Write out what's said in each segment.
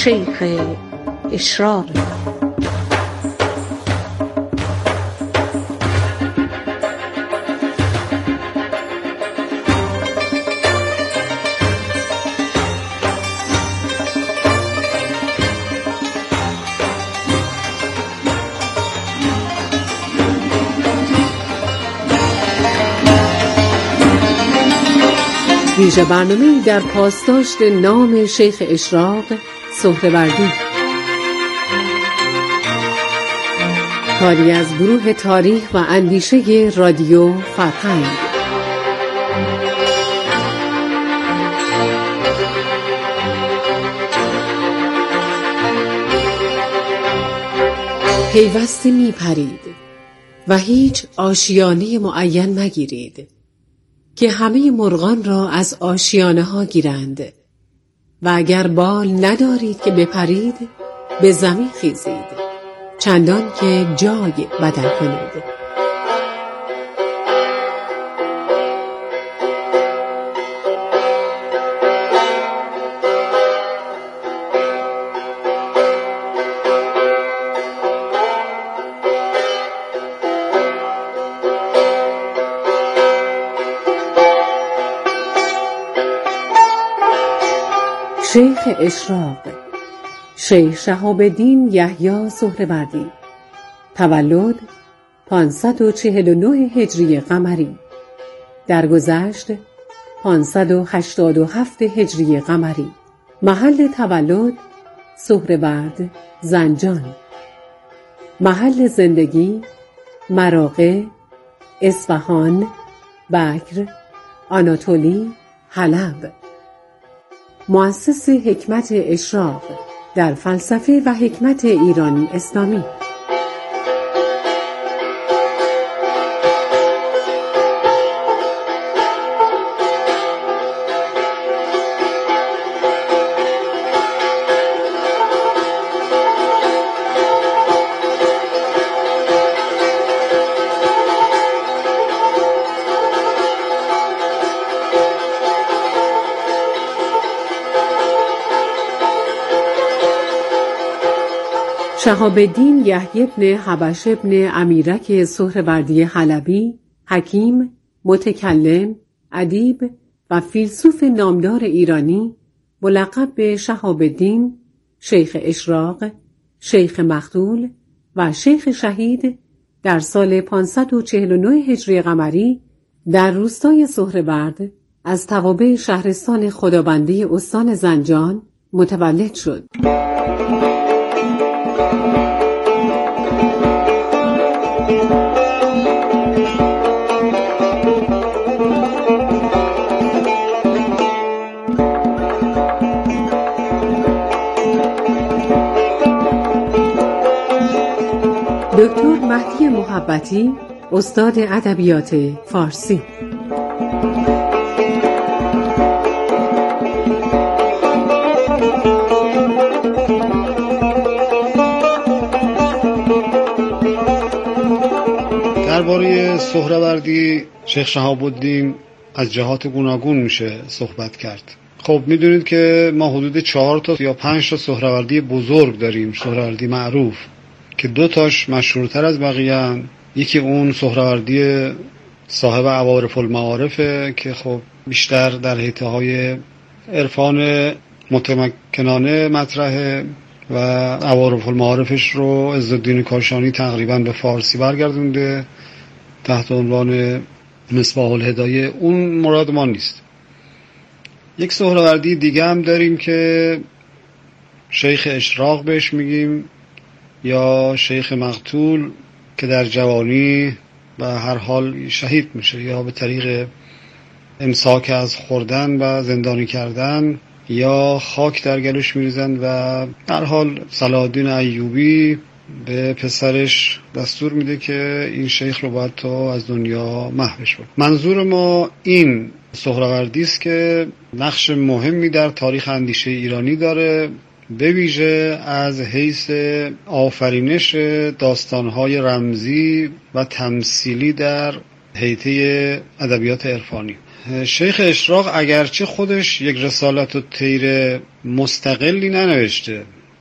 شیخ اشراق. ویژه برنامه‌ای در پاسداشت نام شیخ اشراق سهروردی، کاری از گروه تاریخ و اندیشه رادیو فرهنگ. پیوسته می پرید و هیچ آشیانه معین مگیرید که همه مرغان را از آشیانه ها گیرند و اگر بال ندارید که بپرید به زمین خیزید چندان که جای بدل کنید. شیخ اشراق، شیخ شهاب‌الدین یحیی سهروردی، تولد 549 هجری قمری، درگذشت 587 هجری قمری، محل تولد سهرورد زنجان، محل زندگی مراغه، اصفهان، بکر، آناتولی، حلب. مؤسس حکمت اشراق در فلسفه و حکمت ایرانی اسلامی. شهاب‌الدین یحیی بن حبش بن امیرک سهروردی حلبی، حکیم، متکلم، ادیب و فیلسوف نامدار ایرانی، ملقب به شهاب‌الدین، شیخ اشراق، شیخ مختول و شیخ شهید، در سال 549 هجری قمری در روستای سهرورد از توابع شهرستان خدابنده استان زنجان متولد شد. دکتر مهدی محبتی، استاد ادبیات فارسی. درباره سهروردی شیخ شهاب‌الدین از جهات گوناگون میشه صحبت کرد. خب میدونید که ما حدود 4 تا یا 5 تا سهروردی بزرگ داریم، سهروردی معروف که 2 تاش مشهورتر از بقیه. یکی اون سهروردی صاحب عوارف المعارفه که خب بیشتر در حیطه‌های عرفان متمکنانه مطرحه و عوارف المعارفش رو عزالدین کاشانی تقریبا به فارسی برگردونده تحت عنوان مصباح الهدایه. اون مراد ما نیست. یک سهروردی دیگه هم داریم که شیخ اشراق بهش میگیم یا شیخ مقتول، که در جوانی به هر حال شهید میشه یا به طریق امساک از خوردن و زندانی کردن یا خاک در گلوش میریزن و در حال صلاح الدین ایوبی به پسرش دستور میده که این شیخ رو باید تا از دنیا محوش بود. منظور ما این سهروردی است که نقش مهمی در تاریخ اندیشه ایرانی داره، به ویژه از حیث آفرینش داستان‌های رمزی و تمثیلی در حیطه ادبیات عرفانی. شیخ اشراق اگرچه خودش یک رسالت الطیر مستقلی ننوشته،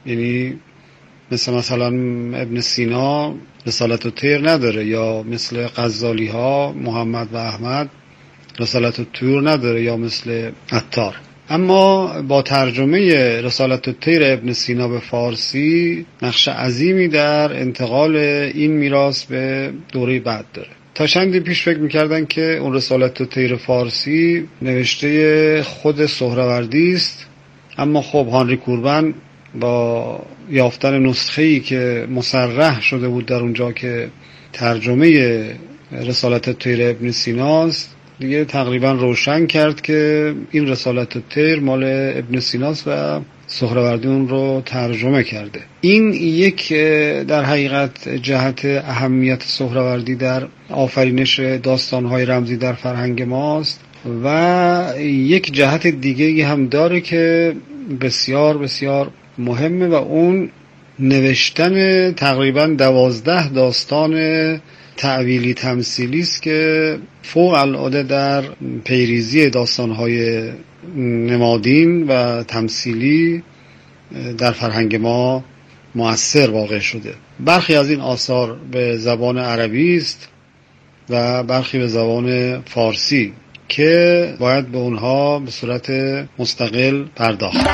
یعنی مثلا ابن سینا رسالت الطیر نداره، یا مثل غزالی ها محمد و احمد رسالت الطور نداره، یا مثل عطار. اما با ترجمه رسالت الطیر ابن سینا به فارسی نقش عظیمی در انتقال این میراث به دوره بعد داره. تا چندی پیش فکر میکردن که اون رسالت الطیر فارسی نوشته خود سهروردی است، اما خب هانری کوربن با یافتن نسخه‌ای که مصرح شده بود در اونجا که ترجمه رسالت الطیر ابن سیناست، دیگه تقریبا روشن کرد که این رسالت الطیر مال ابن سیناست و سهروردی اون رو ترجمه کرده. این یک در حقیقت جهت اهمیت سهروردی در آفرینش داستان‌های رمزی در فرهنگ ماست، و یک جهت دیگه هم داره که بسیار بسیار مهمه، و اون نوشتن تقریبا 12 داستان تعویلی تمثیلی است که فوق العاده در پیریزی داستان‌های نمادین و تمثیلی در فرهنگ ما مؤثر واقع شده. برخی از این آثار به زبان عربی است و برخی به زبان فارسی که باید به اونها به صورت مستقل پرداخت.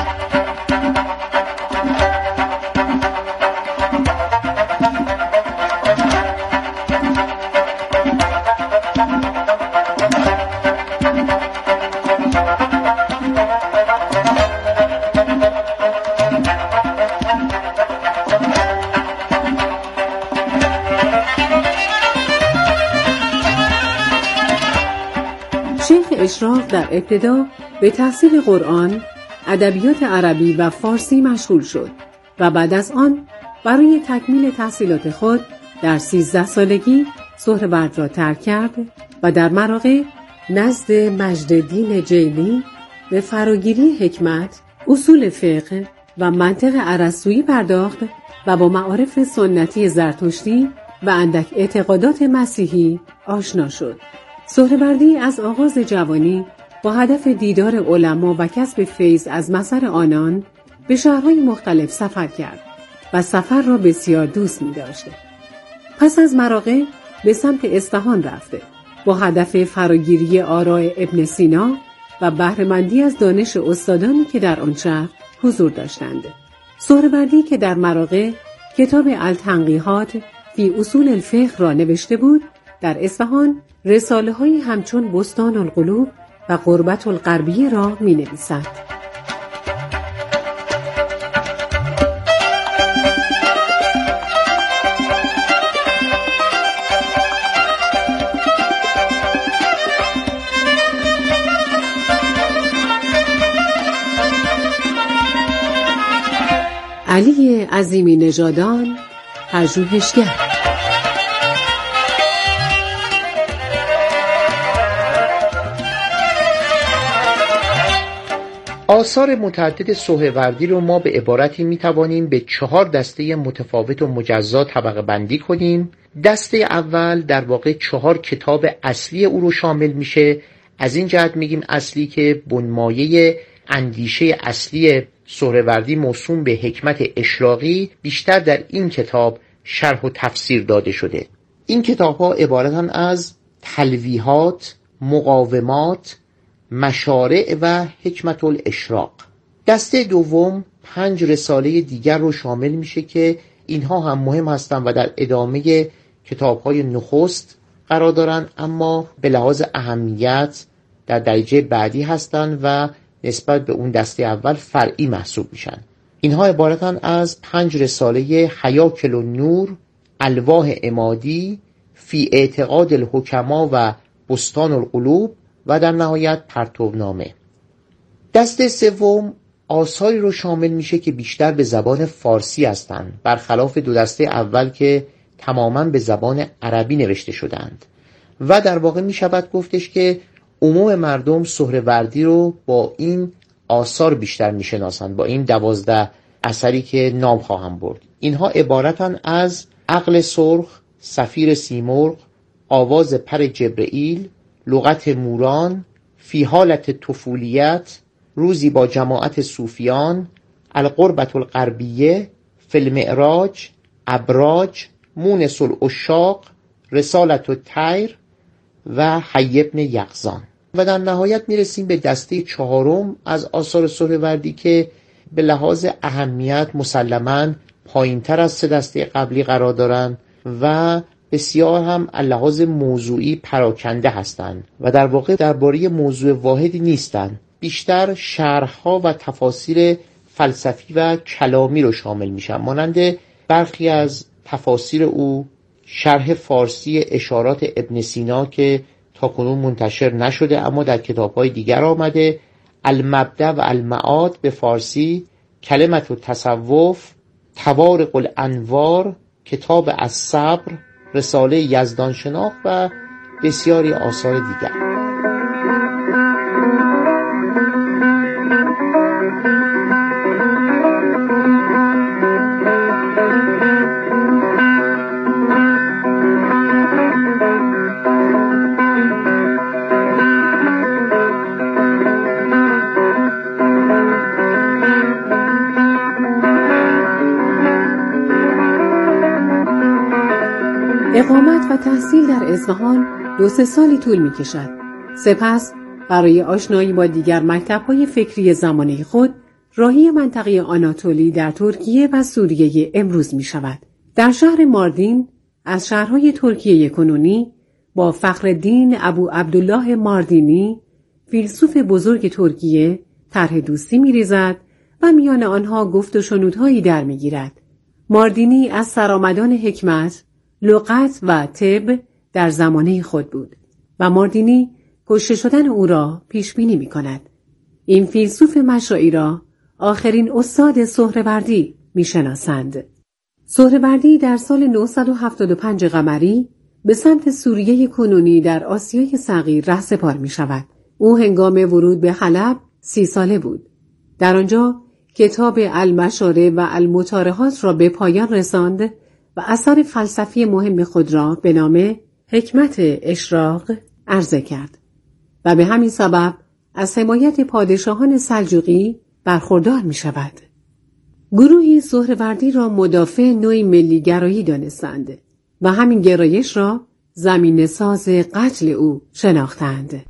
شیخ اشراق در ابتدا به تحصیل قرآن، ادبیات عربی و فارسی مشغول شد و بعد از آن برای تکمیل تحصیلات خود در 13 سالگی سهروردی را ترک کرد و در مراغه نزد مجدالدین جیلی به فراگیری حکمت، اصول فقه و منطق ارسطویی پرداخت و با معارف سنتی زرتشتی و اندک اعتقادات مسیحی آشنا شد. سهروردی از آغاز جوانی با هدف دیدار علما و کسب فیض از مصر آنان به شهرهای مختلف سفر کرد و سفر را بسیار دوست می داشته. پس از مراغه به سمت اصفهان رفته با هدف فراگیری آراء ابن سینا و بهره‌مندی از دانش استادانی که در آن شهر حضور داشتند. سهروردی که در مراغه کتاب التنقیحات فی اصول الفقه را نوشته بود، در اصفهان رساله‌هایی همچون بستان القلوب و قربت الغربیه را می‌نویسد. علی عظیمی نژادان، پژوهشگر. آثار متعدد سهروردی رو ما به عبارتی میتوانیم به 4 دسته متفاوت و مجزا طبقه بندی کنیم. دسته اول در واقع 4 کتاب اصلی او رو شامل میشه. از این جهت میگیم اصلی که بنمایه اندیشه اصلی سهروردی موسوم به حکمت اشراقی بیشتر در این کتاب شرح و تفسیر داده شده. این کتاب ها عبارتن از تلویحات، مقاومات، مشارع و حکمت الاشراق. دسته دوم 5 رساله دیگر رو شامل میشه که اینها هم مهم هستند و در ادامه کتاب‌های نخست قرار دارن، اما به لحاظ اهمیت در درجه بعدی هستند و نسبت به اون دسته اول فرعی محسوب میشن. اینها عبارتن از 5 رساله حیاکل النور، الواح عمادی، فی اعتقاد الحکما و بستان القلوب و در نهایت پرتونامه. دسته سوم آثاری رو شامل میشه که بیشتر به زبان فارسی هستند، برخلاف 2 دسته اول که تماماً به زبان عربی نوشته شدند، و در واقع میشود گفتش که عموم مردم سهروردی رو با این آثار بیشتر میشناسند، با این 12 اثری که نام خواهم برد. اینها عبارتن از عقل سرخ، صفیر سیمرغ، آواز پر جبرئیل، لغت موران، فی حالت طفولیت، روزی با جماعت صوفیان، القربة الغربیه، فی المعراج، ابراج، مونس العشاق، رسالة الطیر و حی بن یقظان. و در نهایت میرسیم به دسته چهارم از آثار سهروردی که به لحاظ اهمیت مسلماً پایین‌تر از سه دسته قبلی قرار دارند و بسیار هم از لحاظ موضوعی پراکنده هستند و در واقع درباره موضوع واحدی نیستند، بیشتر شرح‌ها و تفاسیر فلسفی و کلامی رو شامل میشن، مانند برخی از تفاسیر او، شرح فارسی اشارات ابن سینا که تاکنون منتشر نشده اما در کتاب‌های دیگر آمده، المبدأ و المعاد به فارسی، کلمة التصوف، توارق الانوار، کتاب الصبر، رساله یزدان شناخت و بسیاری آثار دیگر. اقامت و تحصیل در اصفهان 2-3 سالی طول می کشد. سپس برای آشنایی با دیگر مکتب‌های فکری زمانه خود راهی منطقه آناتولی در ترکیه و سوریه امروز می شود. در شهر ماردین از شهرهای ترکیه کنونی با فخرالدین ابو عبدالله ماردینی، فیلسوف بزرگ ترکیه، طرح دوستی می ریزد و میان آنها گفت و شنودهایی در می گیرد. ماردینی از سرآمدان حکمت، لغت و طب در زمانه خود بود و ماردینی کشته شدن او را پیش بینی می کند. این فیلسوف مشرعی را آخرین استاد سهروردی می شناسند. سهروردی در سال 975 قمری به سمت سوریه کنونی در آسیای صغیر رهسپار می شود. او هنگام ورود به حلب 30 ساله بود. در آنجا کتاب المشاره و المطارحات را به پایان رساند و اثر فلسفی مهم خود را به نام حکمت اشراق عرضه کرد و به همین سبب از حمایت پادشاهان سلجوقی برخوردار می شود. گروهی سهروردی را مدافع نوعی ملیگرایی دانستند و همین گرایش را زمینه ساز قتل او شناختند.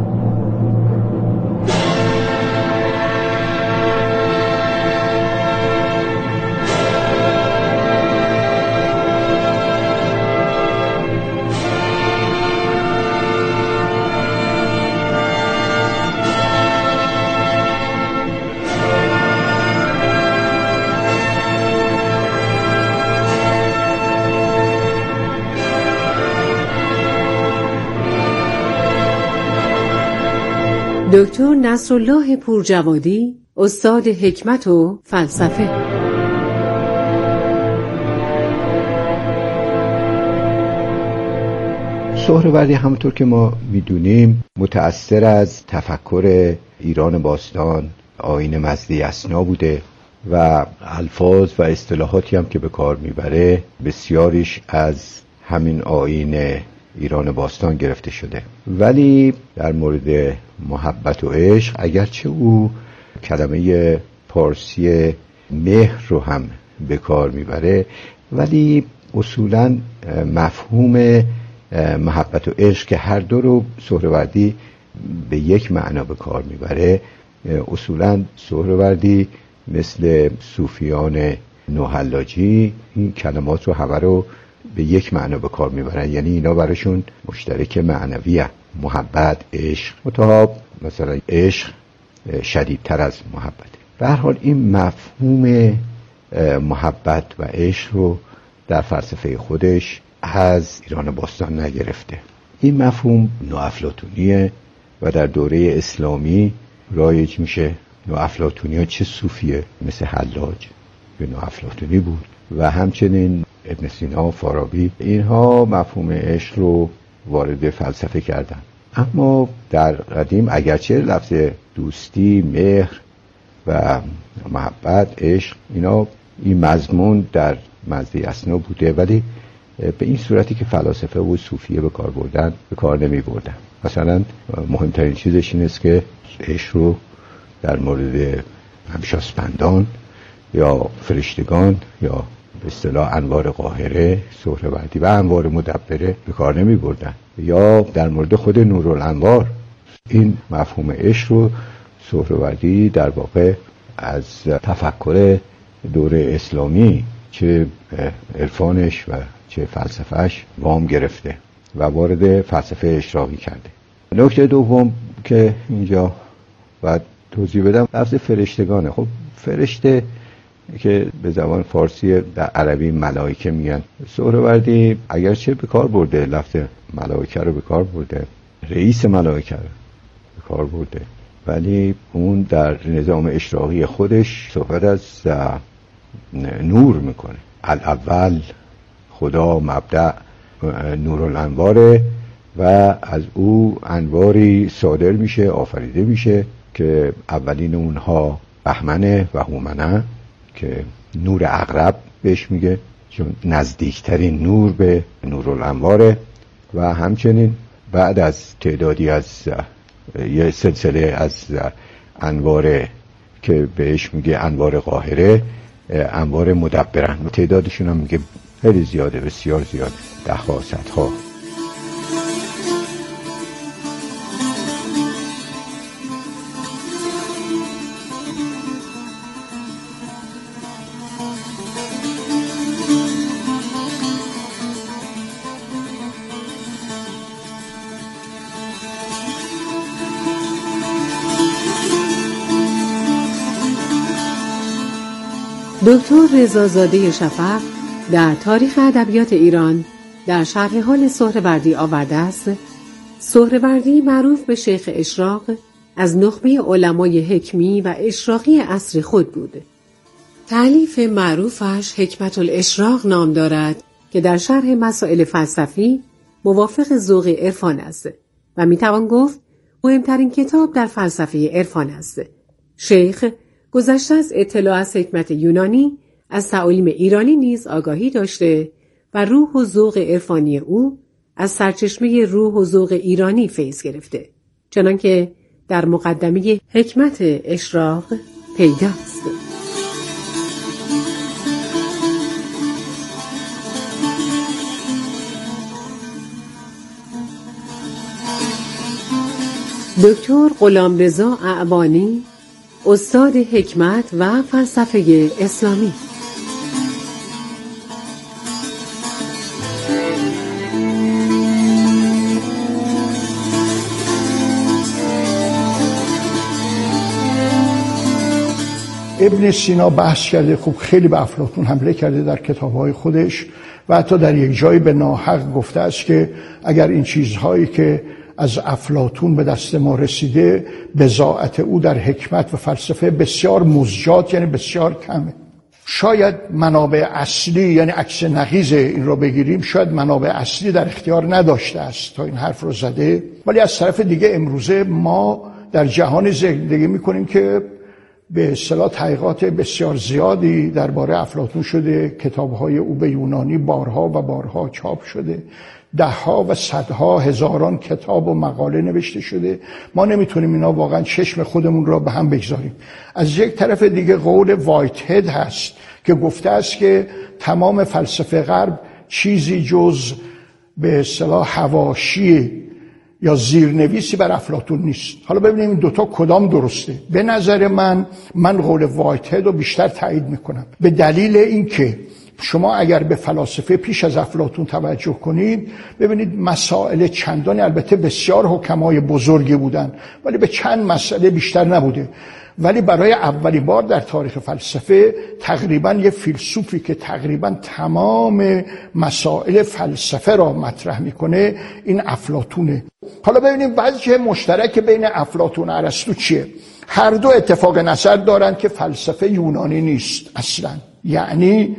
دکتر نصرالله پورجوادی، استاد حکمت و فلسفه. سهروردی همونطور که ما میدونیم متأثر از تفکر ایران باستان، آیین مزدی اسنا بوده و الفاظ و اصطلاحاتی هم که به کار میبره بسیاریش از همین آیین ایران باستان گرفته شده. ولی در مورد محبت و عشق، اگرچه او کلمه پارسی مهر رو هم به کار میبره، ولی اصولاً مفهوم محبت و عشق که هر دو رو سهروردی به یک معنا به کار میبره، اصولاً سهروردی مثل صوفیان نوحلاجی این کلمات رو همه رو به یک معنا به کار میبرن، یعنی اینا براشون مشترک معنویه، محبت، عشق. متأسفانه مثلا عشق شدیدتر از محبت. به هر حال این مفهوم محبت و عشق رو در فلسفه خودش از ایران باستان نگرفته. این مفهوم نوافلاطونیه و در دوره اسلامی رایج میشه. نوافلاطونی‌ها چه صوفیه مثل حلاج به نوافلاطونی بود و همچنین ابن سینا و فارابی، اینها مفهوم عشق رو وارد فلسفه کردن. اما در قدیم اگرچه لفظ دوستی، مهر و محبت، عشق، اینا این مضمون در مزدی اسنا بوده، ولی به این صورتی که فلاسفه و صوفیه به کار بردن به کار نمی بردن. مثلا مهمترین چیزش این است که عشق رو در مورد همشاسپندان یا فرشتگان یا به اصطلاح انوار قاهره، سهروردی و انوار مدبره به کار نمی بردن. یا در مورد خود نورالانوار این مفهوم عشق رو سهروردی در واقع از تفکر دوره اسلامی چه عرفانش و چه فلسفهش وام گرفته و وارد فلسفه اشراقی کرده. نکته دوم که اینجا باید توضیح بدم لفظ فرشتگانه. خب فرشته که به زبان فارسی در عربی ملائکه میگن، سهروردی اگرچه به کار برده لفظ ملائکه رو به کار برده، رئیس ملائکه رو به کار برده، ولی اون در نظام اشراقی خودش صحبت از نور میکنه. الاول خدا مبدأ نورالانواره و از او انواری صادر میشه، آفریده میشه که اولین اونها بهمنه و هومنه که نور عقرب بهش میگه چون نزدیکترین نور به نورالانواره، و همچنین بعد از تعدادی از یه سلسله از انوار که بهش میگه انوار قاهره، انوار مدبرن، تعدادشون هم میگه خیلی زیاده، بسیار زیاده، ده‌ها صدها. دکتر رضازاده شفق در تاریخ ادبیات ایران در شرح حال سهروردی آورده است: سهروردی معروف به شیخ اشراق از نخبه علمای حکمی و اشراقی عصر خود بود. تألیف معروفش حکمت الاشراق نام دارد که در شرح مسائل فلسفی موافق ذوق عرفان است و میتوان گفت مهمترین کتاب در فلسفه عرفان است. شیخ گذشته از اطلاع از حکمت یونانی از تعالیم ایرانی نیز آگاهی داشته و روح و ذوق عرفانی او از سرچشمه روح و ذوق ایرانی فیض گرفته، چنانکه در مقدمه حکمت اشراق پیداست. دکتر غلامرضا اعوانی، استاد حکمت و فلسفه اسلامی. ابن سینا بحث کرده، خب خیلی به افلاطون حمله کرده در کتاب‌های خودش و حتی در یک جایی به ناحق گفته است که اگر این چیزهایی که از افلاطون به دست ما رسیده بضاعت او در حکمت و فلسفه بسیار مزجات، یعنی بسیار کمه. شاید منابع اصلی، یعنی عکس نقیض این رو بگیریم، شاید منابع اصلی در اختیار نداشته است تا این حرف رو زده، ولی از طرف دیگه امروزه ما در جهان زندگی میکنیم که به اصطلاح تحقیقات بسیار زیادی درباره افلاطون شده، کتاب‌های او به یونانی بارها و بارها چاپ شده، ده‌ها و صدها هزاران کتاب و مقاله نوشته شده. ما نمیتونیم اینا واقعا چشم خودمون را به هم بگذاریم. از یک طرف دیگه قول وایت هد هست که گفته است که تمام فلسفه غرب چیزی جز به اصطلاح حواشی یا زیرنویسی بر افلاطون نیست. حالا ببینیم این دوتا کدام درسته. به نظر من قول وایت هد رو بیشتر تایید میکنم، به دلیل اینکه شما اگر به فلاسفه پیش از افلاطون توجه کنید ببینید مسائل چندانی، البته بسیار حکمای بزرگی بودن ولی به چند مسئله بیشتر نبوده، ولی برای اولین بار در تاریخ فلسفه تقریبا یه فیلسوفی که تقریبا تمام مسائل فلسفه را مطرح میکنه این افلاطونه. حالا ببینیم وجه مشترک بین افلاطون و ارسطو چیه. هر دو اتفاق نظر دارن که فلسفه یونانی نیست اصلا، یعنی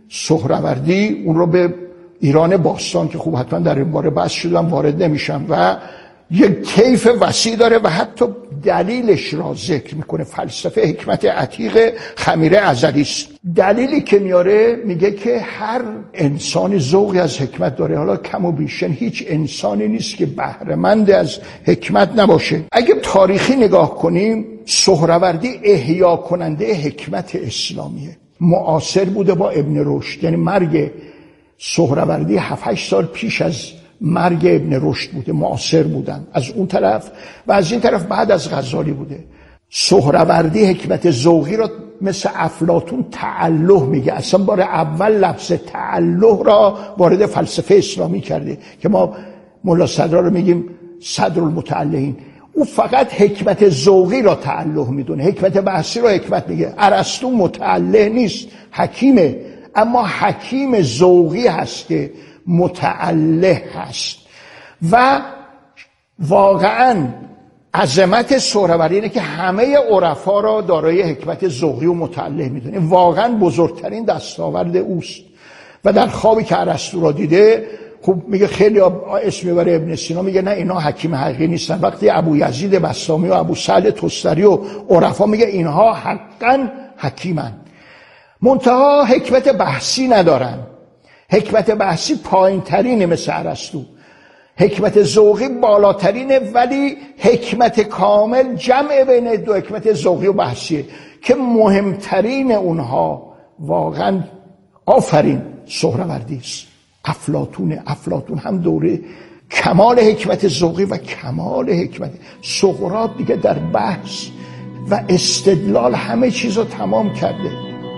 سهروردی اون رو به ایران باستان که خوب حتما در این باره بحث شدم وارد نمیشم و یک طیف وسیع داره و حتی دلیلش را ذکر میکنه. فلسفه حکمت عتیق خمیره ازلی است. دلیلی که میاره میگه که هر انسانی ذوقی از حکمت داره، حالا کم و بیش، هیچ انسانی نیست که بهره‌مند از حکمت نباشه. اگه تاریخی نگاه کنیم سهروردی احیا کننده حکمت اسلامیه. معاصر بوده با ابن رشد، یعنی مرگ سهروردی 7-8 سال پیش از مرگ ابن رشد بوده، معاصر بودن از اون طرف، و از این طرف بعد از غزالی بوده. سهروردی حکمت ذوقی را مثل افلاطون تعلق میگه، اصلا بار اول لفظ تعلق را وارد فلسفه اسلامی کرده که ما ملا صدرا رو میگیم صدر المتعلقین. او فقط حکمت ذوقی را تعلق میدونه، حکمت بحثی را حکمت میگه. ارسطو متعلق نیست، حکیمه، اما حکیم ذوقی هست که متعلق هست. و واقعاً عظمت سهروردی اینه که همه عرفا را دارای حکمت ذوقی و متعلق میدونه. واقعاً بزرگترین دستاورد اوست. و در خوابی که ارسطو را دیده، خب میگه خیلی اسم میبره ابن سینا، میگه نه اینا حکیم حقیقی نیستن. وقتی ابو یزید بسطامی و ابو سعد تستری و عرفا میگه اینها حقاً حکیمن، منتها حکمت بحثی ندارن. حکمت بحثی پایین ترینه مثل ارسطو، حکمت ذوقی بالاترینه، ولی حکمت کامل جمع بین دو حکمت ذوقی و بحثیه که مهمترین اونها واقعا آفرین سهروردی است. افلاطون هم دوره کمال حکمت ذوقی و کمال حکمت. سقراط دیگه در بحث و استدلال همه چیز رو تمام کرده.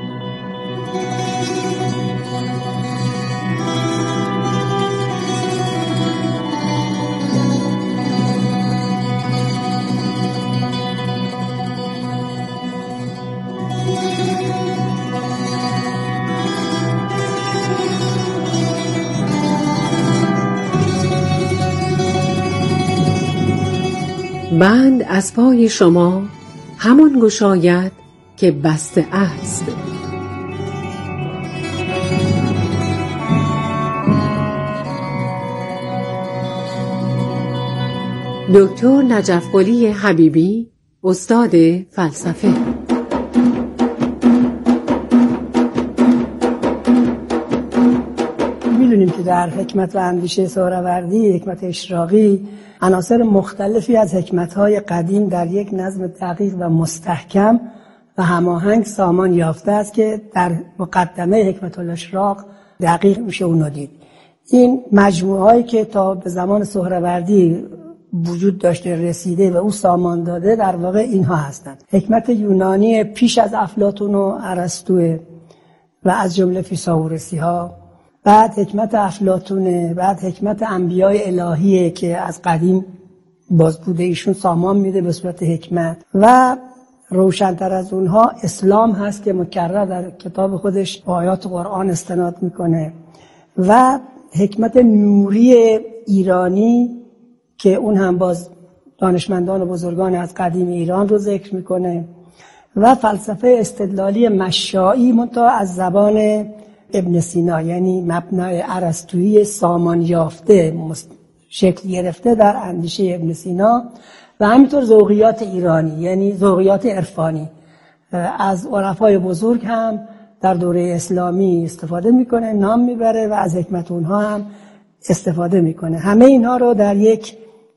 بند از پای شما همان گشاید که بسته است. دکتر نجف قلی حبیبی، استاد فلسفه. می‌دونیم که در حکمت و اندیشه سهروردی، حکمت اشراقی، عناصر مختلفی از حکمت‌های قدیم در یک نظم دقیق و مستحکم و هماهنگ سامان یافته است که در مقدمه حکمت الاشراق دقیق میشه اونو دید. این مجموعه‌هایی که تا به زمان سهروردی وجود داشته رسیده و او سامان داده در واقع اینها هستند. حکمت یونانی پیش از افلاطون و ارسطو و از جمله فیثاغورسی‌ها، بعد حکمت افلاطونه، بعد حکمت انبیای الهیه که از قدیم باز بوده ایشون سامان میده به صورت حکمت، و روشن‌تر از اونها اسلام هست که مکرر در کتاب خودش با آیات قرآن استناد میکنه، و حکمت نوری ایرانی که اون هم باز دانشمندان و بزرگان از قدیم ایران رو ذکر میکنه، و فلسفه استدلالی مشائی منتها از زبان ابن سینا، یعنی مبنای ارسطویی سامان یافته شکل گرفته در اندیشه ابن سینا، و همینطور ذوقیات ایرانی یعنی ذوقیات عرفانی از عرفای بزرگ هم در دوره اسلامی استفاده میکنه، نام میبره و از حکمت اونها هم استفاده میکنه. همه اینها رو در یک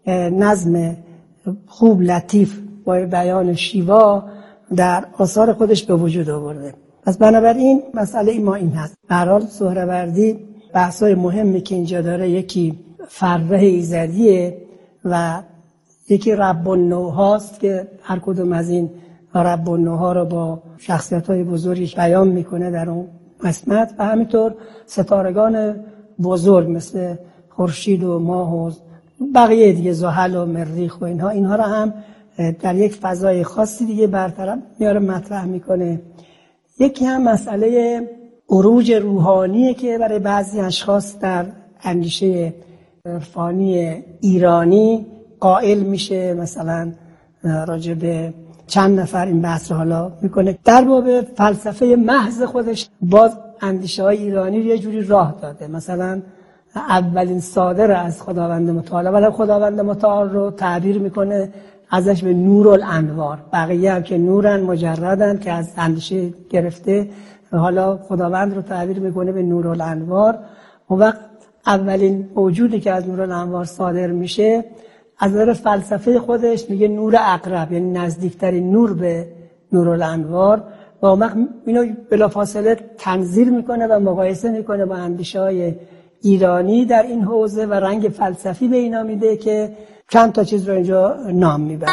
نظم خوب لطیف با بیان شیوا در آثار خودش به وجود آورده. پس بنابراین مسئله ما این هست. به هر حال سهروردی بحث‌های مهمی که اینجا داره، یکی فرح ایزدیه و یکی رب النوحاست که هر کدوم از این رب النوحا رو با شخصیت‌های بزرگی بیان میکنه در اون قسمت، و همینطور ستارگان بزرگ مثل خورشید و ماه و بقیه دیگه، زحل و مریخ و اینها رو هم در یک فضای خاصی دیگه برطرف میاره مطرح میکنه. یکی هم مسئله عروج روحانیه که برای بعضی اشخاص در اندیشه عرفانی ایرانی قائل میشه، مثلا راجع به چند نفر این بحث رو حالا میکنه. در باب فلسفه محض خودش باز اندیشه های ایرانی یه جوری راه داده، مثلا اولین صادر از خداوند متعال، ولی خداوند متعال رو تعبیر میکنه ازش به نورالانوار، بقیه هم که نورن مجردن که از اندیشه گرفته، حالا خداوند رو تعبیر میکنه به نورالانوار. اون وقت اولین موجودی که از نورالانوار صادر میشه از نظر فلسفه خودش میگه نور عقرب، یعنی نزدیکترین نور به نورالانوار، و اون وقت اینو بلافاصله تنظیر میکنه و مقایسه میکنه با اندیشه‌های ایرانی در این حوزه و رنگ فلسفی به اینا میده که چند تا چیز رو اینجا نام میبره.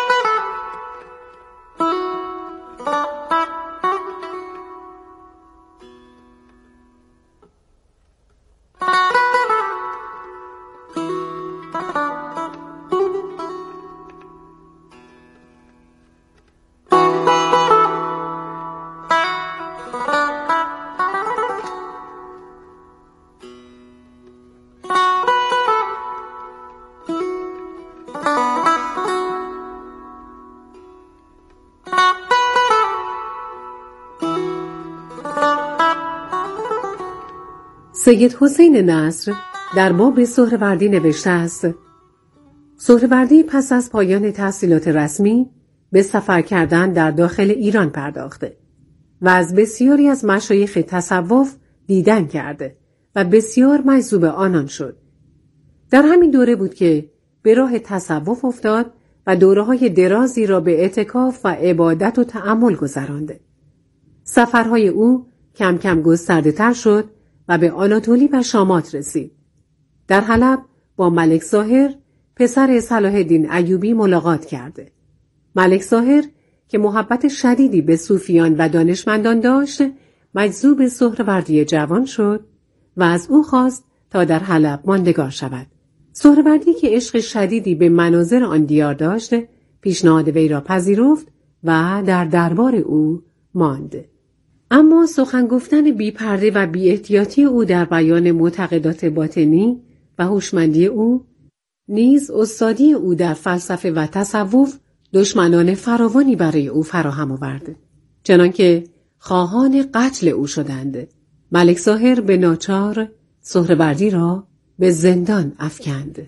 سید حسین نصر در باب سهروردی نوشته است: سهروردی پس از پایان تحصیلات رسمی به سفر کردن در داخل ایران پرداخته و از بسیاری از مشایخ تصوف دیدن کرده و بسیار مجذوب آنان شد. در همین دوره بود که به راه تصوف افتاد و دوره‌های درازی را به اعتکاف و عبادت و تأمل گذرانده. سفرهای او کم کم گسترده تر شد و به آناتولی و شامات رسید. در حلب با ملک ظاهر پسر صلاح الدین ایوبی ملاقات کرده. ملک ظاهر که محبت شدیدی به صوفیان و دانشمندان داشت، مجذوب سهروردی جوان شد و از او خواست تا در حلب ماندگار شود. سهروردی که عشق شدیدی به مناظر آن دیار داشت، پیشنهاد وی را پذیرفت و در دربار او ماند. اما سخن گفتن بی پرده و بی احتیاطی او در بیان معتقدات باطنی و هوشمندی او، نیز استادی او در فلسفه و تصوف دشمنان فراوانی برای او فراهم آورد، چنانکه خواهان قتل او شدند. ملک ظاهر به ناچار سهروردی را به زندان افکند.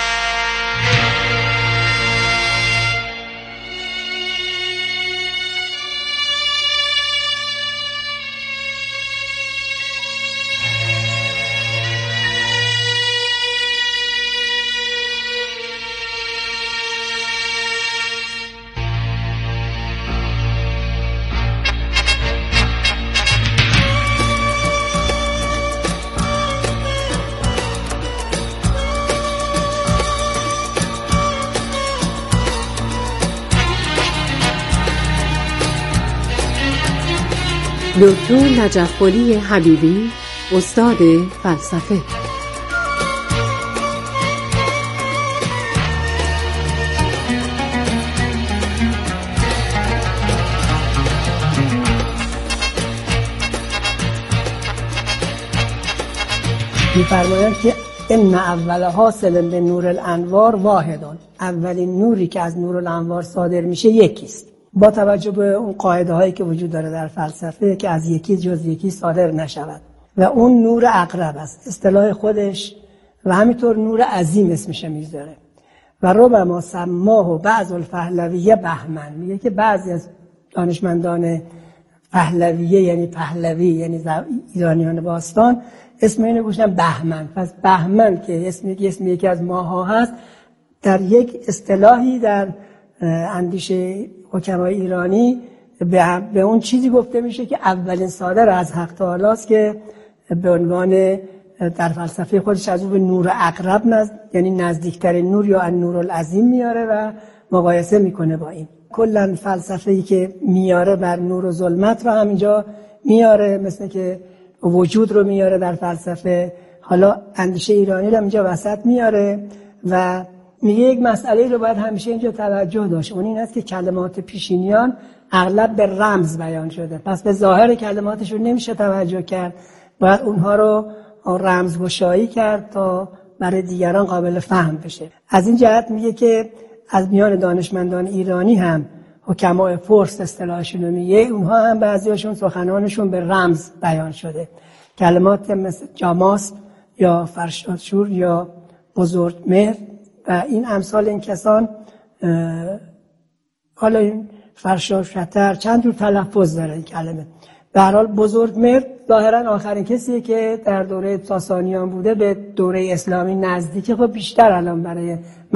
دکتر نجف‌قلی حبیبی، استاد فلسفه. می‌فرماید که ان اول حاصل به نور الانوار واحدان، اولین نوری که از نور الانوار صادر میشه یکیست. با توجه به اون قاعده هایی که وجود داره در فلسفه که از یکی جز یکی صادر نشود و اون نور عقرب است اصطلاح خودش، و همینطور نور عظیم اسمش میذاره. و ربما سماه بعض الپهلویه بهمن، میگه که بعضی از دانشمندان پهلویه یعنی پهلوی یعنی ایرانیان باستان اسم اینو گذاشتن بهمن. پس بهمن که اسم یکی از ماها هست، در یک اصطلاحی در اندیشه حکمای ایرانی به اون چیزی گفته میشه که اولین صادر از حق تعالی است که به عنوان در فلسفه خودش از اون به نور عقرب یعنی نزدیکترین نور یا نور العظیم میاره و مقایسه میکنه با این. کلا فلسفه‌ای که میاره بر نور و ظلمت رو همینجا میاره، مثل که وجود رو میاره در فلسفه. حالا اندیشه ایرانی رو اینجا وسط میاره و میگه یک مسئله رو باید همیشه اینجا توجه داشت، اون این است که کلمات پیشینیان اغلب به رمز بیان شده، پس به ظاهر کلماتشون نمیشه توجه کرد، باید اونها رو رمزگشایی کرد تا برای دیگران قابل فهم بشه. از این جهت میگه که از میان دانشمندان ایرانی هم حکمای فرس اصطلاحشون رو میگه، اونها هم بعضیاشون سخنانشون به رمز بیان شده. کلمات مثل جاماست یا فرشادشور یا بزرگمهر و این امثال این کسان، حالا این فرشاد شتر چند جور تلفظ داره این کلمه. به هر حال بزرگمهر ظاهرا آخرین کسیه که در دوره ساسانیان بوده، به دوره اسلامی نزدیکه. خب بیشتر الان برای